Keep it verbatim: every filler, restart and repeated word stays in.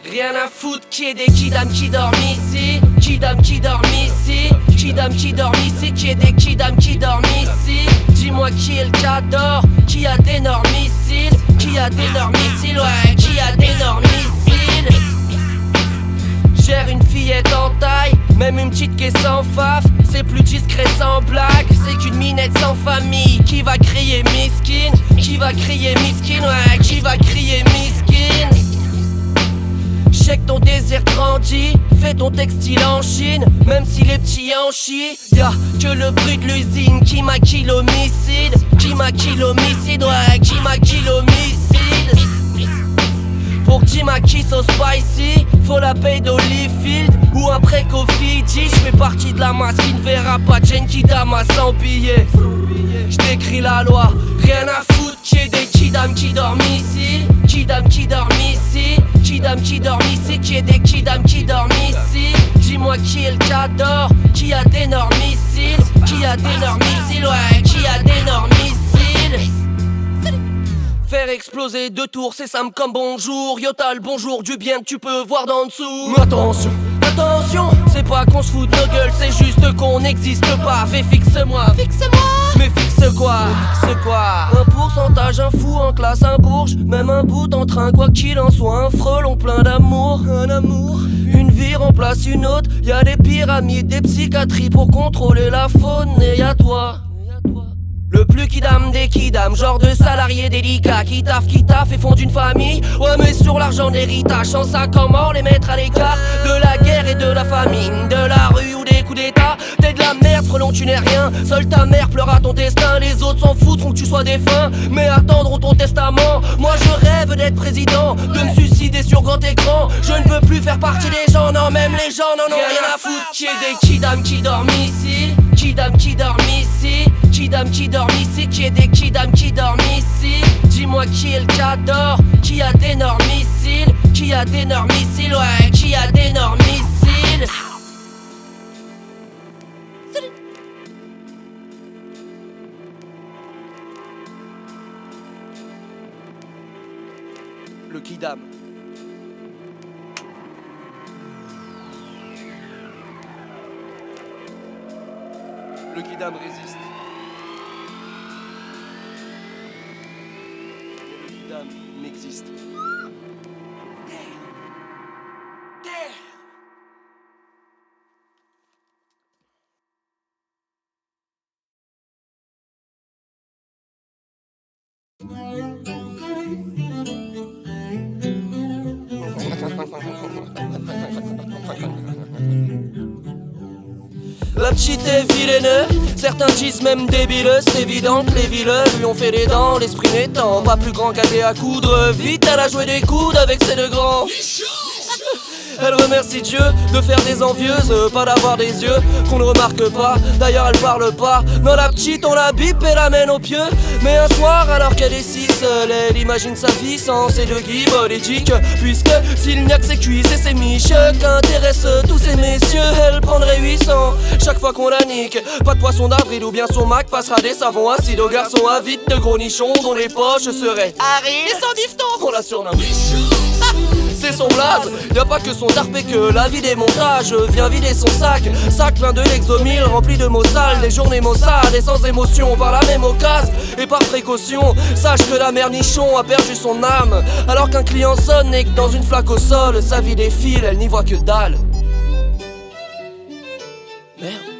Rien à foutre qui est des kidam qui dorment ici. Kidam qui dorment ici. Kidam qui dorment ici. Qui est des kidam qui dorment ici. Dis-moi qui est le cador. Qui a d'énormes missiles. Qui a d'énormes missiles. Ouais, qui a d'énormes missiles. Gère une fillette en taille. Même une petite qui est sans faf. C'est plus discret sans blague. C'est qu'une minette sans famille. Qui va crier miskin. Qui va crier miskin. Ouais, qui va crier miskin. Check ton désir grandit, fais ton textile en Chine. Même si les petits en chient, y'a que le bruit de l'usine qui maquille l'homicide. Qui maquille l'homicide, ouais, qui maquille l'homicide. Pour que Jimaki so spicy, faut la paye d'Holyfield ou un prêt Cofidji. J'fais partie de la masse qui ne verra pas Genki Dama sans billet. J'décris la loi, rien à foutre qu'il y ait des kidam qui dorment ici. Kidam qui dorment ici. Kidam qui dorment ici, qui est des kidam qui dorment ici. Dis-moi qui est le cador, qui a d'énormes missiles. Qui a d'énormes missiles, ouais, qui a d'énormes missiles. Faire exploser deux tours, c'est simple comme bonjour. Yo t'as le bonjour du bien que tu peux voir d'en dessous. Mais attention, attention, c'est pas qu'on se fout de nos gueules, c'est juste qu'on n'existe pas. Fais fixe-moi, fixe-moi. Mais fixe quoi, fixe quoi. Un pourcentage, un fou en classe, un bourge. Même un bout en train, quoi qu'il en soit. Un frelon plein d'amour, un amour. Une vie remplace une autre. Y'a des pyramides, des psychiatries pour contrôler la faune. Et y'a toi, le plus kidam des kidam, genre de salarié délicat qui taffe, qui taffe et font d'une famille. Ouais mais sur l'argent d'héritage, sans ça comment les mettre à l'écart de la guerre et de la famine, de la rue ou des coups d'état. T'es de la merde frelon, tu n'es rien. Seule ta mère pleura ton destin. Les autres s'en foutront que tu sois défunt, mais attendront ton testament. Moi je rêve d'être président, de me suicider sur grand écran. Je ne veux plus faire partie des gens, non même les gens n'en ont rien à foutre. Qui est des kidam qui dorment ici. Kidam qui dorment ici. Kidam qui dorment ici, qui est des kidam qui dorment ici. Dis-moi qui est le cador, qui a d'énormes missiles. Qui a d'énormes missiles, ouais, qui a d'énormes missiles. Le kidam. Le kidam résiste. Le kidam n'existe. La petite est vilaineuse, certains disent même débileuse. C'est évident que les vileux lui ont fait les dents. L'esprit n'étant pas plus grand qu'à à coudre. Vite elle a joué des coudes avec ses deux grands. Elle remercie Dieu de faire des envieuses, pas d'avoir des yeux qu'on ne remarque pas. D'ailleurs elle parle pas. Non la petite on la bip et la mène au pieu. Mais un soir alors qu'elle est si seule, elle imagine sa vie sans ses deux guides politiques. Puisque s'il n'y a que ses cuisses et ses miches qu'intéressent tous ces messieurs, elle prendrait huit cents chaque fois qu'on la nique. Pas de poisson d'avril ou bien son Mac passera des savons acides aux garçons avides de gros nichons dont les poches seraient arides. Et son bifton on la surnomme. C'est son blaze, y'a pas que son tarpé que la vie des montages vient vider son sac. Sac plein de Lexomil rempli de mots sales. Des journées maussades et sans émotion par la même occasion. Et par précaution, sache que la mère nichon a perdu son âme. Alors qu'un client sonne et que dans une flaque au sol sa vie défile, elle n'y voit que dalle. Merde.